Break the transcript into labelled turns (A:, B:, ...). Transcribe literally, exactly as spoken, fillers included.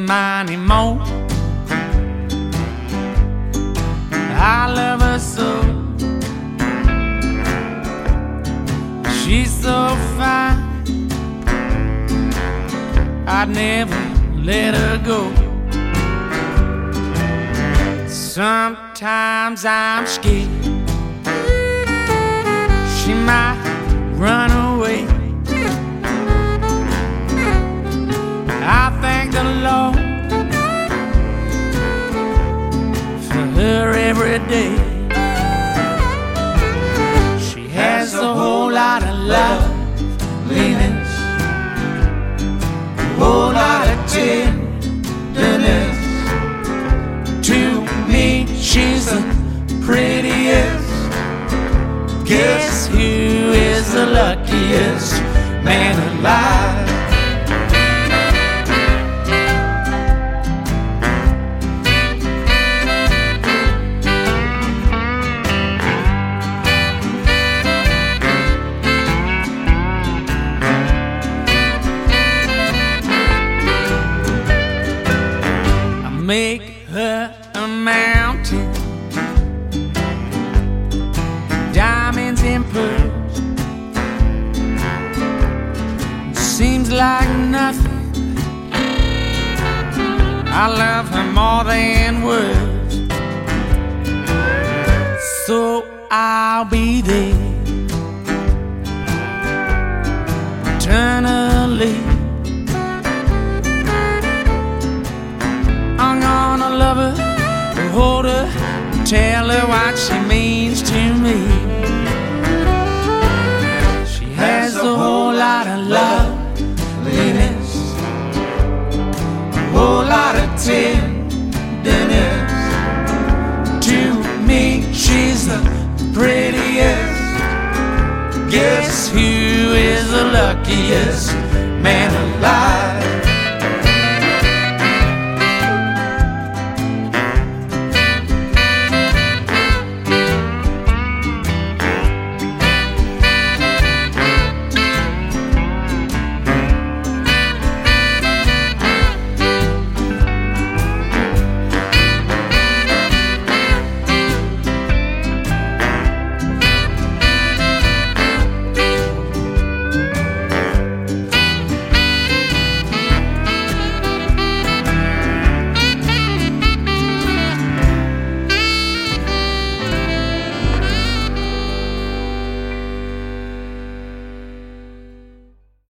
A: mine anymore. I love her so. She's so fine, I'd never let her go. Sometimes I'm scared she might run away. I thank the Lord for her every day. She has a whole lot of loveliness, a whole lot of tenderness. To me, she's the prettiest. Guess who is the luckiest man alive? Make her a mountain, diamonds and pearls. Seems like nothing, I love her more than words. So I'll be there eternally. I'm gonna love her, hold her, tell her what she means to me. She has a whole lot of loveliness, a whole lot of tenderness. To me, she's the prettiest. Guess who is the luckiest man alive?